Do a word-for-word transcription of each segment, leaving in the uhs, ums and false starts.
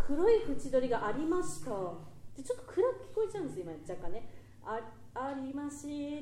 黒い縁取りがありました。でちょっと暗く聞こえちゃうんです今若干ね。あ, ありました。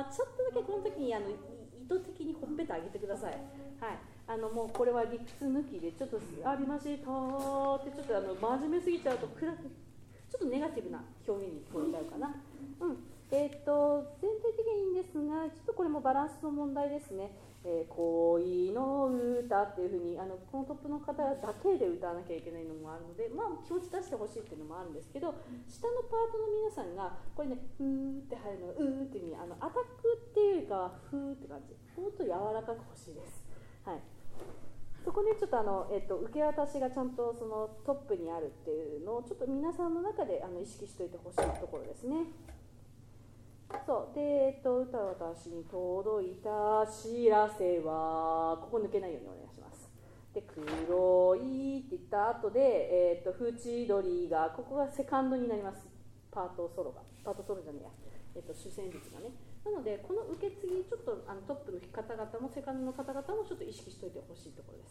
ちょっとだけこの時にあの意図的にほっぺた上げてください。はい、あのもうこれは理屈抜きでちょっとありましたってちょっとあの真面目すぎちゃうと暗くちょっとネガティブな表現に聞こえちゃうかな。うん、えー、っと全体的にいいんですが、ちょっとこれもバランスの問題ですね。えー、恋の歌っていうふうにあのこのトップの方だけで歌わなきゃいけないのもあるので、まあ気持ち出してほしいっていうのもあるんですけど、下のパートの皆さんがこれねふーって入るのがうーっていうふうにあのアタックっていうよりかはふーって感じ、もっと柔らかく欲しいです。はい、そこでちょっとあの、えっと、受け渡しがちゃんとそのトップにあるっていうのをちょっと皆さんの中であの意識しておいてほしいところですね。そうで、えっと、歌私に届いた知らせはここ抜けないようにお願いします。で黒いって言った後で、えっと、縁取りがここがセカンドになります。パートソロがパートソロじゃねえや、えっと、主旋律がね。なのでこの受け継ぎちょっとあのトップの方々もセカンドの方々もちょっと意識しておいてほしいところです。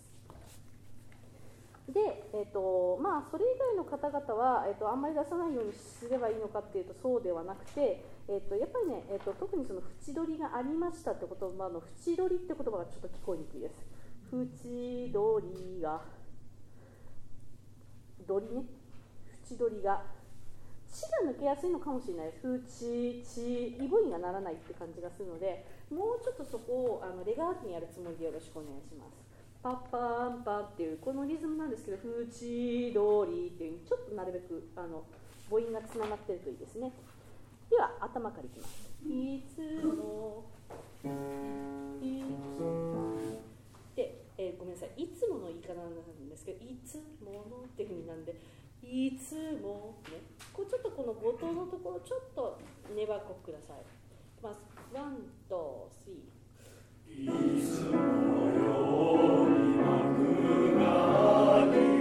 で、えーとまあ、それ以外の方々は、えーと、あんまり出さないようにすればいいのかっていうとそうではなくて、えーと、やっぱりね、えーと、特にその縁取りがありましたって言葉の縁取りって言葉がちょっと聞こえにくいです。縁取りが取りね縁取りが血が抜けやすいのかもしれないです。縁血イボインがならないって感じがするので、もうちょっとそこをあのレガートにやるつもりでよろしくお願いします。パッパーンパっていうこのリズムなんですけど、縁取りっていうちょっとなるべくあの母音がつながってるといいですね。では頭からいきます。いつもいつで、えー、ごめんなさい、いつもの言い方なんですけど、いつものっていう風になんで、いつもね、こうちょっとこの冒頭のところちょっと粘っこください。いきます。ワン、ツー、スリー。いつものように幕があり、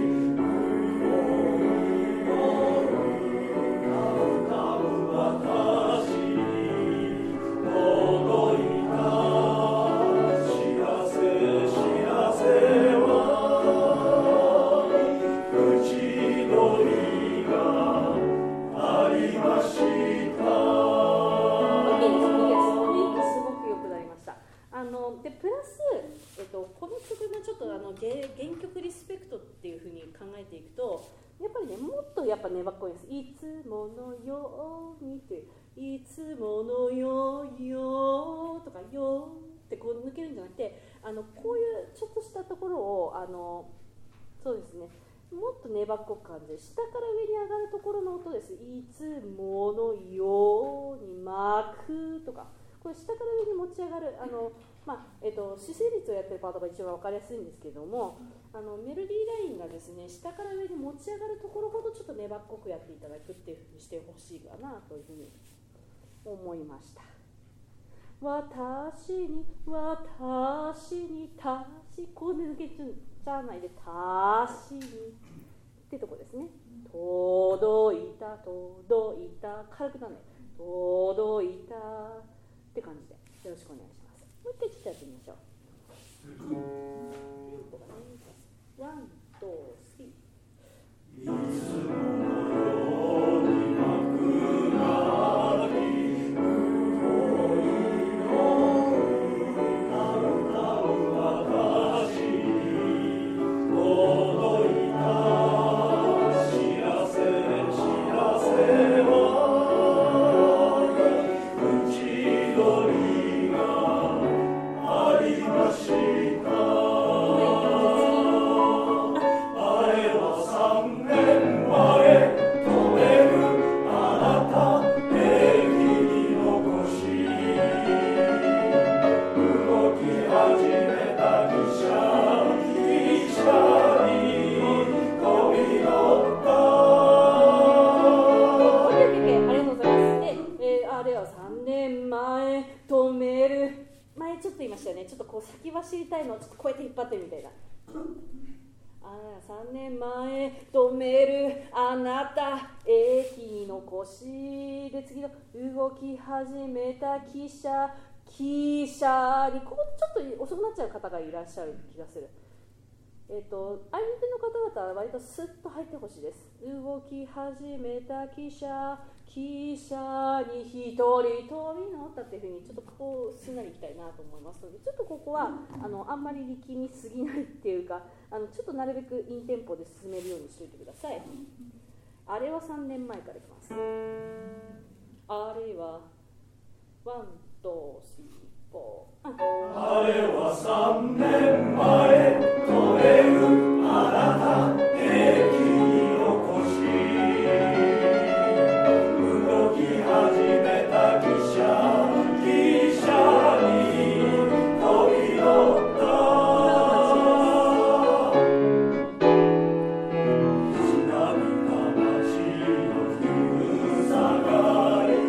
でプラス、えっと、この曲がちょっとあの原曲リスペクトっていう風に考えていくと、やっぱりねもっとやっぱ粘っこいです。いつものようにっていつものようよとかよってこう抜けるんじゃなくて、あのこういうちょっとしたところをあのそうですね、もっと粘っこく感じ、下から上に上がるところの音です。いつものように巻くとか、これ下から上に持ち上がるあのまあえー、と主旋律をやってるパートが一番分かりやすいんですけども、あのメロディーラインがですね下から上に持ち上がるところほどちょっと粘っこくやっていただくっていうふうにしてほしいかなというふうに思いました。私に私にたしこう抜けちゃわないでたしにってとこですね。届いた届いた軽くならない届いたって感じでよろしくお願いします。もう一回ちょっとやってみましょう。ワン、ツー、スリー。いつものように幕があり、潤いの歌う私に届いた知らせ知らせは縁取りがありました。前は三年前止めるあなた駅に残し、動き始めた汽車汽車に飛び乗った。オッケーオッケー、ありがとうございます。で、えー、あれはさんねんまえ止める、前ちょっと言いましたよね。ちょっとこう先走りたいのをちょっとこうやって引っ張ってるみたいな。あさんねんまえ止めるあなた駅に残しで、次の動き始めた汽車汽車にここちょっと遅くなっちゃう方がいらっしゃる気がする。 えー、と相手の方々は割とスッと入ってほしいです。動き始めた汽車、汽車に一人飛び乗ったっていうふうにちょっとここすんなりいきたいなと思いますので、ちょっとここはあのあんまり力みすぎないっていうか、あのちょっとなるべくインテンポで進めるようにしておいてください。あれはさんねんまえからいきます。あれはワン、ツー、スリー、フォー。 あれはさんねんまえ飛べるあなた平気起こし、動き始めた汽車、汽車に飛び乗った。しなびた街の昼下がり、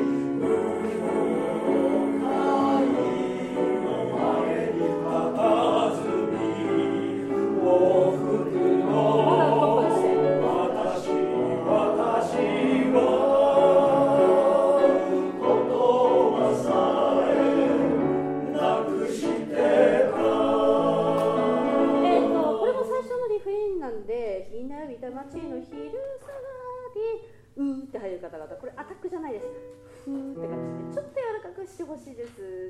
街の昼下がり、うーって入る方々、これアタックじゃないです。ふーって感じでちょっと柔らかくしてほしいです。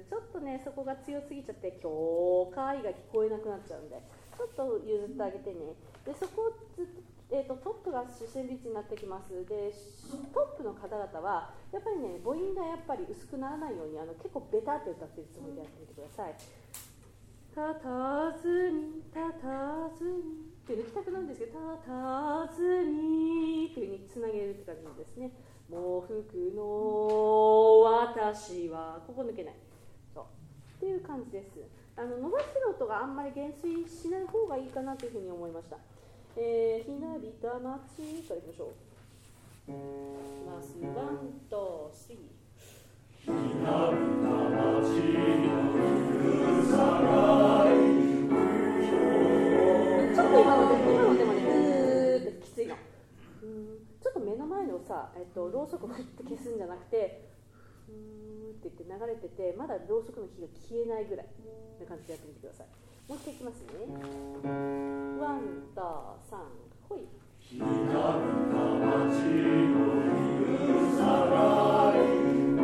ちょっとねそこが強すぎちゃって境界が聞こえなくなっちゃうんで、ちょっと譲ってあげてね。でそこをずっと、えーと、トップが主旋律になってきます。でトップの方々はやっぱりね母音がやっぱり薄くならないようにあの結構ベタって歌ってるつもりでやってみてください。たたずみたたずみって抜きたくなるんですけど、たたずみっていう風につなげるって感じなんですね。喪服の私はここ抜けない、そうっていう感じです。あの伸ばしてる音があんまり減衰しない方がいいかなというふうに思いました。えー、ひなびた街からいきましょう。いきます。ワン、ツー、スリー。 ひなびた街の昼下がり、 ちょっと今ので今のでもね、うーってきついの。うーちょっと目の前のさ、えっと、ろうそくをふって消すんじゃなくて、ふーって言って流れてて、まだろうそくの火が消えないぐらいな感じでやってみてください。もう一回いきますね。ワン、ツー、サン、ほい。 ひなびた街の昼下がり、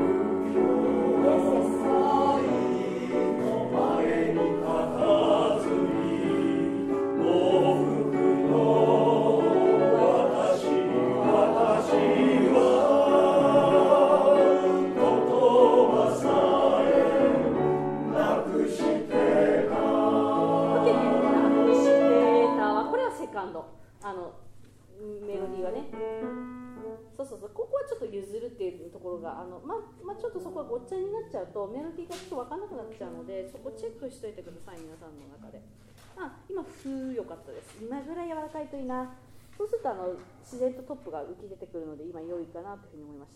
あのメロディーはね、そうそうそう、ここはちょっと譲るっていうところがあの、ままあ、ちょっとそこはごっちゃになっちゃうとメロディーがちょっと分かんなくなっちゃうので、そこチェックしといてください。皆さんの中であ今ふー良かったです。今ぐらい柔らかいといいな。そうするとあの自然とトップが浮き出てくるので今良いかなというふうに思いました。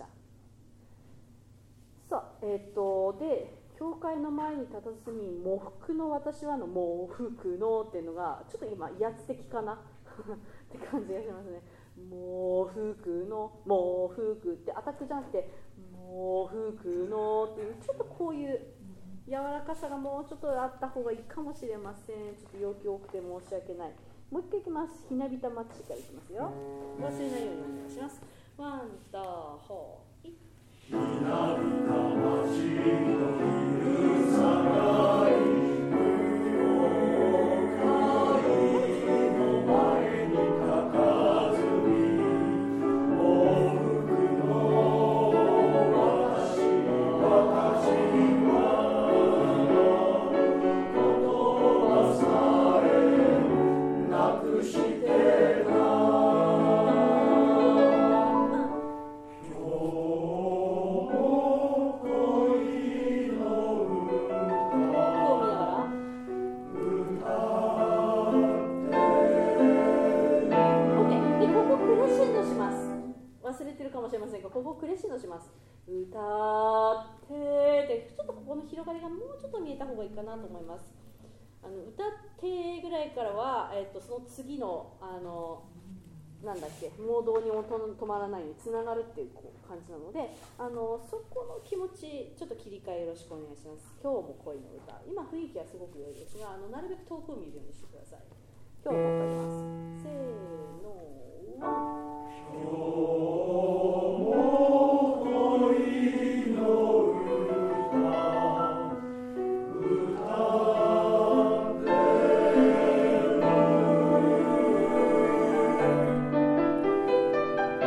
さあえっ、ー、とで教会の前に佇み喪服の私はの喪服のっていうのがちょっと今威圧的かなって感じがしますね。喪服の喪服ってアタックじゃなくて喪服のっていうちょっとこういう柔らかさがもうちょっとあった方がいいかもしれません。ちょっと要求多くて申し訳ない。もう一回いきます。ひなびたマッチからいきますよ。忘れないようにお願いします。ワン、ツー、フォー、いひなびた街の昼下がり、歌ってでちょっとここの広がりがもうちょっと見えた方がいいかなと思います。あの歌ってぐらいからは、えー、とその次のあのなんだっけもうどうにもと止まらないにつながるっていう感じなので、あのそこの気持ちちょっと切り替えよろしくお願いします。今日も恋の歌、今雰囲気はすごく良いですが、あのなるべく遠くを見るようにしてください。 今日もう一回言います。せーのワン。